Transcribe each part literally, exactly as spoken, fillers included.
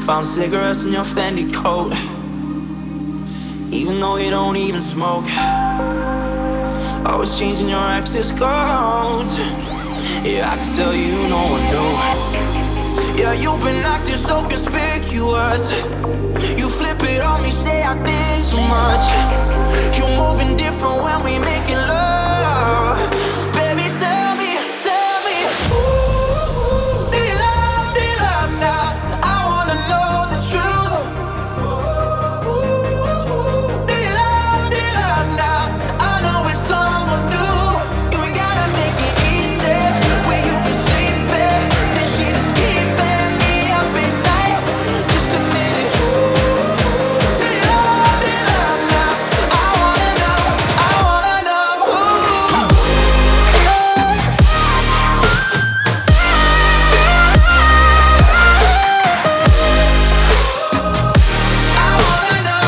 Found cigarettes in your Fendi coat, even though you don't even smoke. Always changing your access codes. Yeah, I can tell you no one knew. Yeah, you've been acting so conspicuous. You flip it on me, say I think too much. You're moving different when we making love. Baby, tell me, tell me, ooh, do you love, do you love now? I wanna know the truth. Ooh, do you love, do you love now? I know it's someone new. You ain't gotta make it easy. Where you been sleeping? This shit is keeping me up at night. Just a minute. Ooh, do you love, do you love now? I wanna know, I wanna know. Ooh. I wanna know.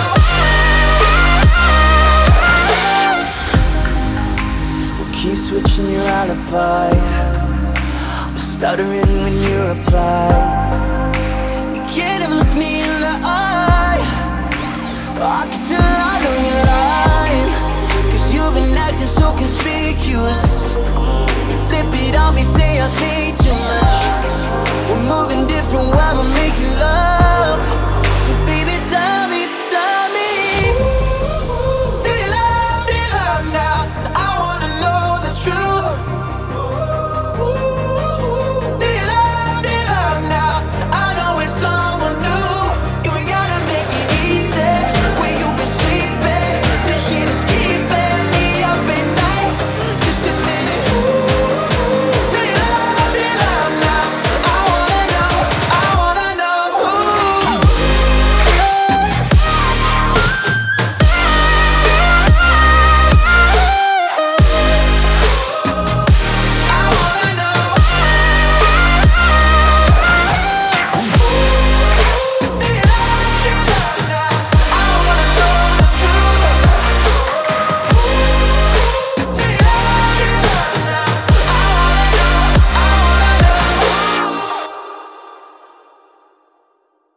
We'll keep switching your alibi. We're stuttering when you reply. You can't ever look me in the eye. I can tell I know you're lying, cause you've been acting so conspicuous. You flip it on me, say I think too much.